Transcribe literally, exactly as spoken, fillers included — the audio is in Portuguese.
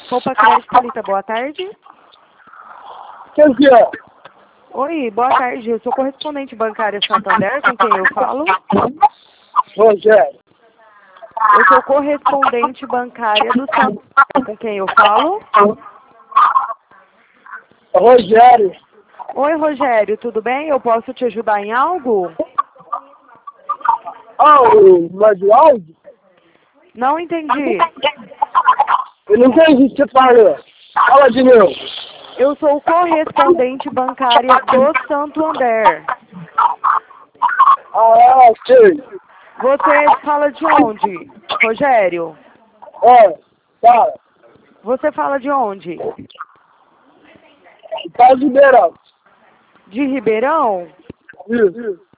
Roupa Crédito Thalita, boa tarde. Quem que é? Oi, boa tarde. Eu sou correspondente bancária Santander, com quem eu falo? Rogério. Eu sou correspondente bancária do Santander, com quem eu falo? Rogério. Oi, Rogério, tudo bem? Eu posso te ajudar em algo? Ah, o Madualdo? Não entendi. Eu não entendi o que você falou. Fala de novo. Eu sou correspondente bancária do Santander. Ah, sei. Você fala de onde, Rogério? É, fala. Você fala de onde? Tá liberado. De Ribeirão? Isso.